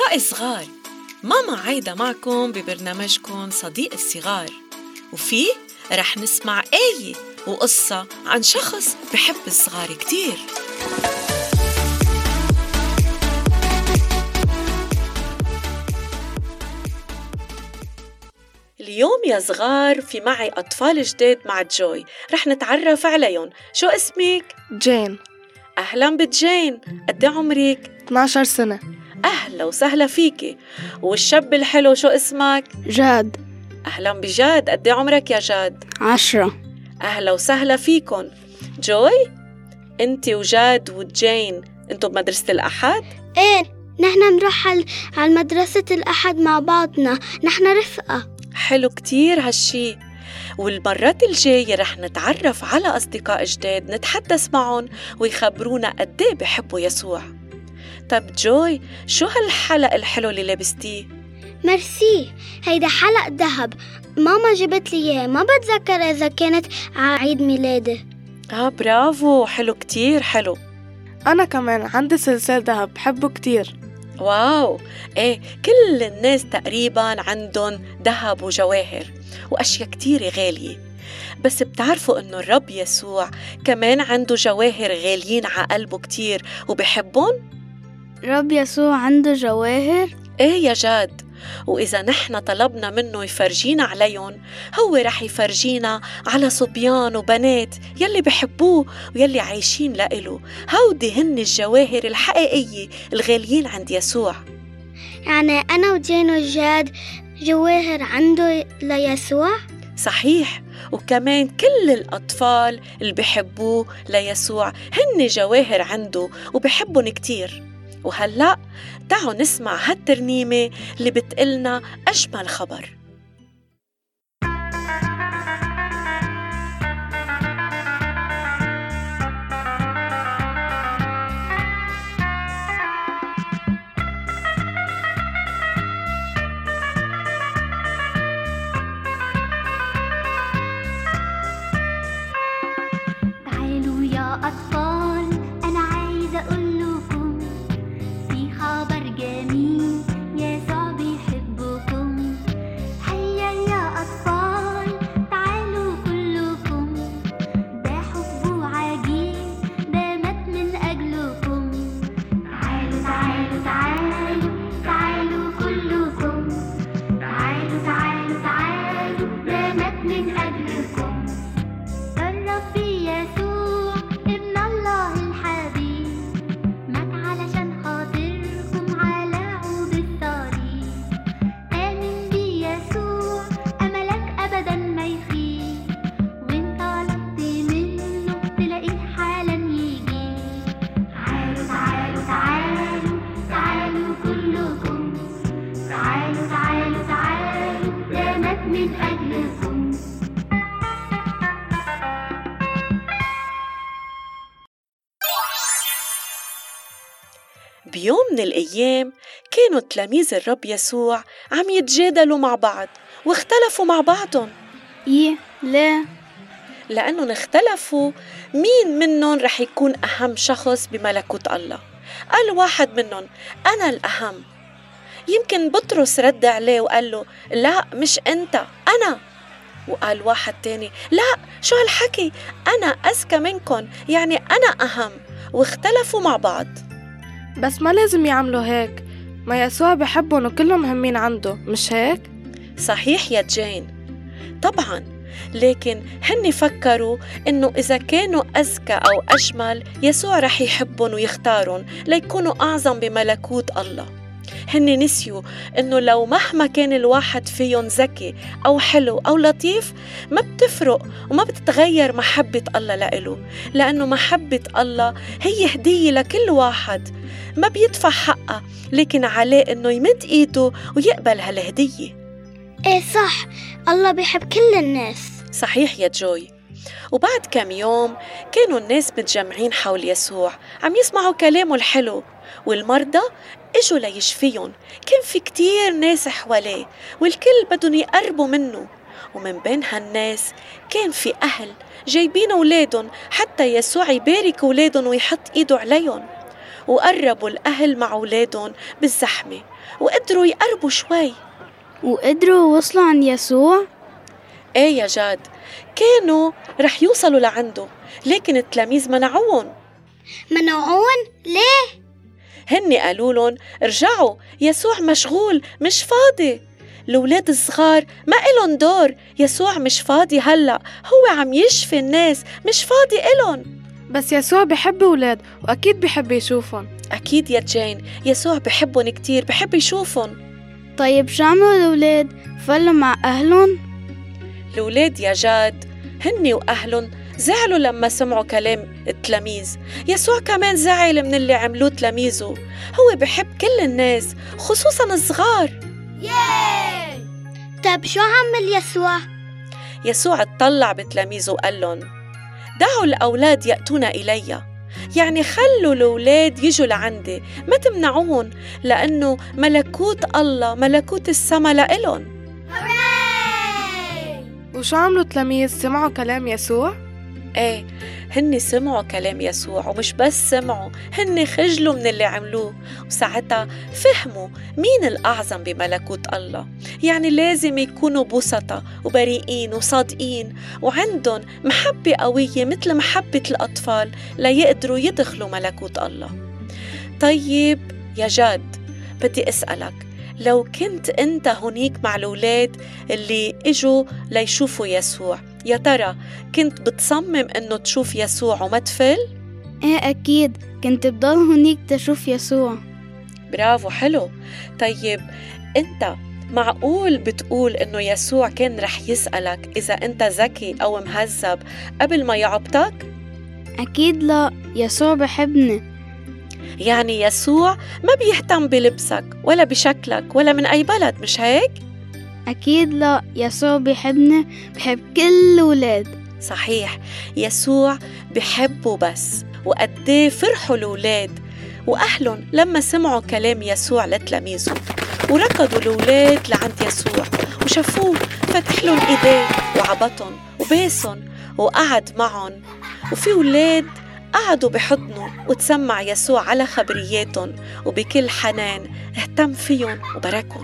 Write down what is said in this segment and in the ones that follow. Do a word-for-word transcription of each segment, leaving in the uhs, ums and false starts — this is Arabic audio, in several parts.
أصدقائي الصغار، ماما عايدة معكم ببرنامجكم صديق الصغار، وفيه رح نسمع آية وقصة عن شخص بحب الصغار كتير. اليوم يا صغار في معي أطفال جداد مع جوي، رح نتعرف عليهم. شو اسمك؟ جين. أهلاً بجين، قد عمرك؟ اثني عشر سنة. أهلا وسهلا فيكي. والشاب الحلو شو اسمك؟ جاد. أهلا بجاد، قد عمرك يا جاد؟ عشرة. أهلا وسهلا فيكن. جوي، أنتي وجاد وجين أنتوا بمدرسة الأحد؟ إيه، نحن نروح على مدرسة الأحد مع بعضنا، نحن رفقة. حلو كتير هالشي. والمرات الجاية رح نتعرف على أصدقاء جداد نتحدث معهم ويخبرونا قديه بحبوا يسوع. طب جوي، شو هالحلق الحلو اللي لابستيه؟ ميرسي، هيدا حلق ذهب، ماما جبت لي اياه، ما بتذكر إذا كانت عيد ميلادي. آه برافو، حلو كتير حلو. أنا كمان عندي سلسال ذهب بحبه كتير. واو، ايه كل الناس تقريبا عندهم ذهب وجواهر وأشياء كتير غالية، بس بتعرفوا إنه الرب يسوع كمان عنده جواهر غاليين على قلبه كتير وبحبهم؟ رب يسوع عنده جواهر؟ ايه يا جاد، وإذا نحن طلبنا منه يفرجينا عليهم هو رح يفرجينا على صبيان وبنات يلي بحبوه ويلي عايشين لإله. هودي هن الجواهر الحقيقية الغاليين عند يسوع. يعني أنا وجين وجاد جواهر عنده ليسوع؟ صحيح، وكمان كل الأطفال اللي بحبوه ليسوع هن جواهر عنده وبحبهم كتير. وهلأ تعالوا نسمع هالترنيمة اللي بتقلنا أجمل خبر. تعالوا يا أطفال، أنا عايزة أقول لكم في خبر جميل، يسوع بيحبكم. هيا يا أطفال، تعالوا كلكم، ده حبه عجيب، ده مات من أجلكم. تعالوا تعالوا تعالوا تعالوا كلكم، تعالوا تعالوا تعالوا، ده مات من أجلكم. الرب يسوع ابن الله الحبيب، مات علشان خاطركم على عود الصليب. آمن بيسوع، أملك أبدا ما يخيب، وإن طلبت منه تلاقيه حالا يجي. تعالوا تعالوا تعالوا تعالوا كلكم، تعالوا تعالوا تعالوا، ده مات من أجلكم. بيوم من الأيام كانوا تلاميذ الرب يسوع عم يتجادلوا مع بعض واختلفوا مع بعضهم. إيه، لا، لأنهم اختلفوا مين منهم رح يكون أهم شخص بملكوت الله. قال واحد منهم أنا الأهم. يمكن بطرس رد عليه وقال له لا مش أنت، أنا. وقال واحد تاني لا شو هالحكي، أنا أذكى منكم، يعني أنا أهم. واختلفوا مع بعض. بس ما لازم يعملوا هيك، ما يسوع بحبهم وكلهم مهمين عنده، مش هيك؟ صحيح يا جين، طبعاً، لكن هن فكروا إنه إذا كانوا أذكى أو أجمل يسوع رح يحبهم ويختارهم ليكونوا أعظم بملكوت الله. هن نسيوا إنه لو مهما كان الواحد فيهم ذكي أو حلو أو لطيف ما بتفرق وما بتتغير محبة الله لإله، لأنه محبة الله هي هدية لكل واحد، ما بيدفع حقها، لكن عليه إنه يمد إيده ويقبل هالهدية. إيه صح، الله بيحب كل الناس. صحيح يا جوي. وبعد كم يوم كانوا الناس متجمعين حول يسوع عم يسمعوا كلامه الحلو، والمرضى اجوا ليشفيهم. كان في كتير ناس حواليه والكل بدهم يقربوا منه، ومن بين هالناس كان في أهل جايبين أولادهم حتى يسوع يبارك أولادهم ويحط إيده عليهم. وقربوا الأهل مع أولادهم بالزحمة وقدروا يقربوا شوي. وقدروا وصلوا عن يسوع؟ ايه يا جاد، كانوا رح يوصلوا لعنده لكن التلاميذ منعوهم. منعون؟ ليه؟ هن قالوا لهم ارجعوا، يسوع مشغول مش فاضي. الولاد الصغار ما إلن دور، يسوع مش فاضي هلأ، هو عم يشفي الناس مش فاضي إلن. بس يسوع بحب أولاد وأكيد بحب يشوفهم. أكيد يا جين، يسوع بحبهم كتير، بحب يشوفهم. طيب شو عملوا الأولاد؟ فلوا مع أهلهم؟ الولاد يا جاد هن وأهلهم زعلوا لما سمعوا كلام التلاميذ. يسوع كمان زعل من اللي عملوه تلاميذه، هو بحب كل الناس خصوصاً الصغار. ياي! طب شو عمل يسوع؟ يسوع اتطلع بتلاميذه وقال لهم دعوا الأولاد يأتون إلي، يعني خلوا الأولاد يجوا لعندي، ما تمنعوهم، لأنه ملكوت الله ملكوت السما لإلهم. وشو عملوا التلاميذ؟ سمعوا كلام يسوع؟ ايه، هن سمعوا كلام يسوع، ومش بس سمعوا، هن خجلوا من اللي عملوه، وساعتها فهموا مين الأعظم بملكوت الله. يعني لازم يكونوا بسطة وبريئين وصادقين وعندهم محبة قوية مثل محبة الأطفال ليقدروا يدخلوا ملكوت الله. طيب يا جاد، بدي أسألك، لو كنت أنت هنيك مع الأولاد اللي إجوا ليشوفوا يسوع، يا ترى كنت بتصمم إنه تشوف يسوع وما تفل؟ إيه أكيد، كنت بضل هنيك تشوف يسوع. برافو، حلو. طيب أنت معقول بتقول إنه يسوع كان رح يسألك إذا أنت ذكي أو مهذب قبل ما يعبطك؟ أكيد لا، يسوع بحبني. يعني يسوع ما بيهتم بلبسك ولا بشكلك ولا من أي بلد، مش هيك؟ أكيد لا، يسوع بيحبني، بحب كل الولاد. صحيح، يسوع بحبه بس. وقديه فرحوا الولاد وأهلهم لما سمعوا كلام يسوع لتلاميذه، وركضوا الولاد لعند يسوع وشافوه فتح لهم إيديه وعبطهم وباسهم وقعد معهم. وفي ولاد قعدوا بحضنه وتسمع يسوع على خبرياتهم، وبكل حنان اهتم فيهم وباركهم.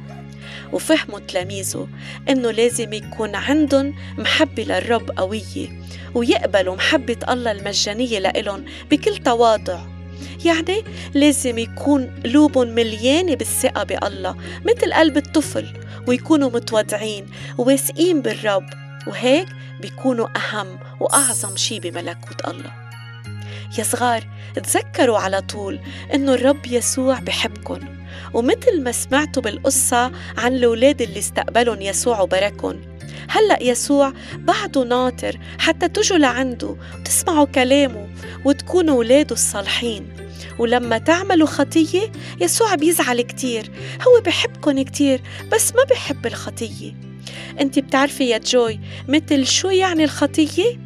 وفهموا تلاميذه إنه لازم يكون عندهم محبة للرب قوية، ويقبلوا محبة الله المجانية لإلهم بكل تواضع. يعني لازم يكون قلوبهم مليانة بالثقة بالله مثل قلب الطفل، ويكونوا متواضعين وواثقين بالرب، وهيك بيكونوا أهم وأعظم شي بملكوت الله. يا صغار، تذكروا على طول إنه الرب يسوع بحبكن، ومثل ما سمعتوا بالقصة عن الأولاد اللي استقبلون يسوع وباركن، هلأ يسوع بعده ناطر حتى تجوا لعنده وتسمعوا كلامه وتكونوا أولاده الصالحين. ولما تعملوا خطية يسوع بيزعل كتير، هو بحبكن كتير بس ما بحب الخطية. انت بتعرفي يا جوي مثل شو يعني الخطية؟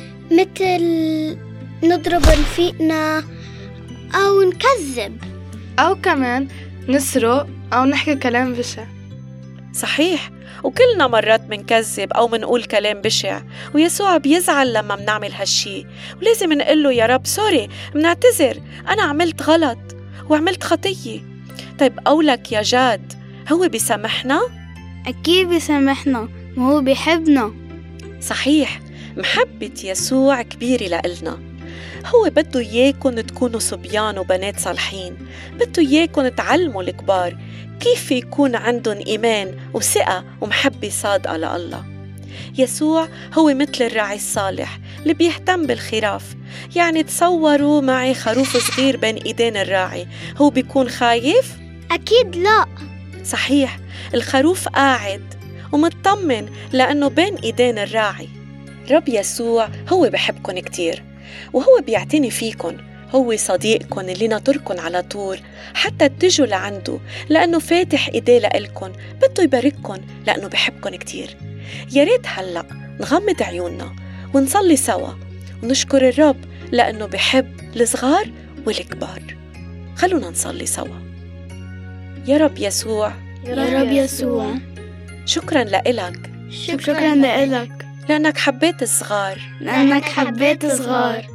مثل نضرب رفيقنا أو نكذب أو كمان نسرق أو نحكي كلام بشع. صحيح، وكلنا مرات منكذب أو منقول كلام بشع، ويسوع بيزعل لما منعمل هالشي، ولازم نقله يا رب سوري، منعتذر، أنا عملت غلط وعملت خطية. طيب قولك يا جاد، هو بيسامحنا؟ أكيد بيسامحنا، ما هو بيحبنا. صحيح، محبة يسوع كبيرة لإلنا. هو بده إياكم تكونوا صبيان وبنات صالحين، بده إياكم تعلموا الكبار كيف يكون عندهم إيمان وثقة ومحبة صادقة لله. يسوع هو مثل الراعي الصالح اللي بيهتم بالخراف. يعني تصوروا معي خروف صغير بين إيدين الراعي، هو بيكون خايف؟ أكيد لا. صحيح، الخروف قاعد ومطمن لأنه بين إيدين الراعي. رب يسوع هو بحبكن كتير، وهو بيعتني فيكن، هو صديقكن اللي ناطركن على طول حتى تجوا لعنده، لأنه فاتح إيديه لإلكن، بده يبارككن لأنه بحبكن كتير. يا ريت هلأ نغمض عيوننا ونصلي سوا ونشكر الرب لأنه بحب الصغار والكبار. خلونا نصلي سوا. يا رب يسوع، يا رب يسوع، شكراً لإلك، شكراً لإلك لأنك حبيت الصغار، لأنك حبيت صغار.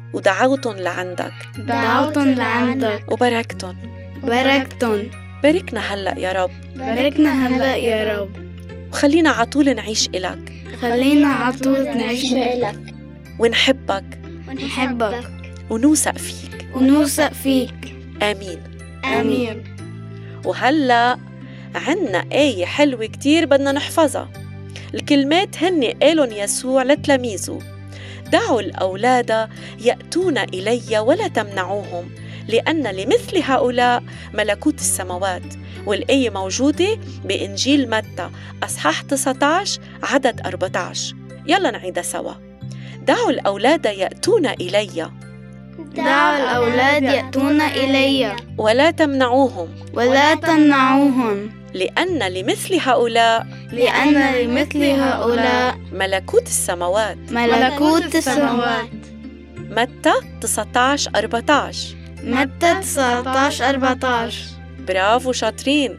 ودعوتن لعندك دعوتن لعندك وبركتن. باركتن. باركنا هلأ يا رب، باركنا هلأ يا رب، وخلينا عطول نعيش إلك خلينا عطول نعيش لك ونحبك ونحبك ونوثق فيك. ونوثق فيك. آمين. آمين. وهلأ عنا آية حلوة كتير بدنا نحفظها. الكلمات هن قالن يسوع لتلاميذه: دعوا الأولاد يأتون إلي ولا تمنعوهم لأن لمثل هؤلاء ملكوت السماوات. والآية موجودة بإنجيل متى أصحاح تسعة عشر عدد أربعة عشر. يلا نعيدها سوا: دعوا الأولاد يأتون إلي دعوا الأولاد يأتون إلي ولا تمنعوهم ولا تمنعوهم لأن لمثل هؤلاء لأن لمثل هؤلاء ملكوت السماوات. ملكوت السماوات. متى تسعة عشر أربعة عشر. متى تسعة عشر أربعة عشر. برافو، شاطرين.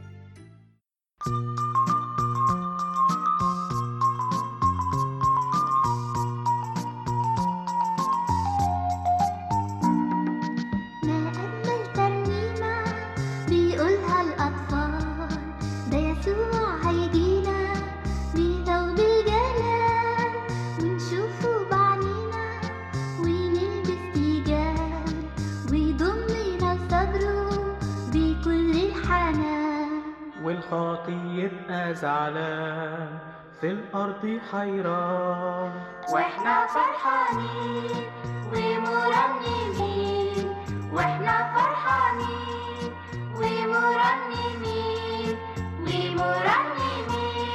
ما أجمل ترنيمة بيقولها الأطفال، ده يسوع هيجينا بثوب الجلال ونشوفه بعنينا ونلبس تيجان ويضمنا لصدره بكل الحنان. والخاطي يبقى زعلان في الأرض حيران، واحنا فرحانين ومرنمين، واحنا فرحانين ومرنمين ومرنمين.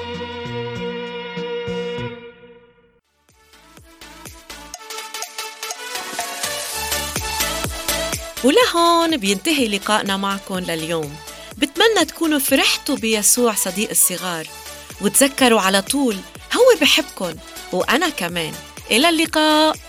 ولهون بينتهي لقائنا معكم لليوم. بتمنى تكونوا فرحتوا بيسوع صديق الصغار، وتذكروا على طول هو بحبكن وأنا كمان. إلى اللقاء.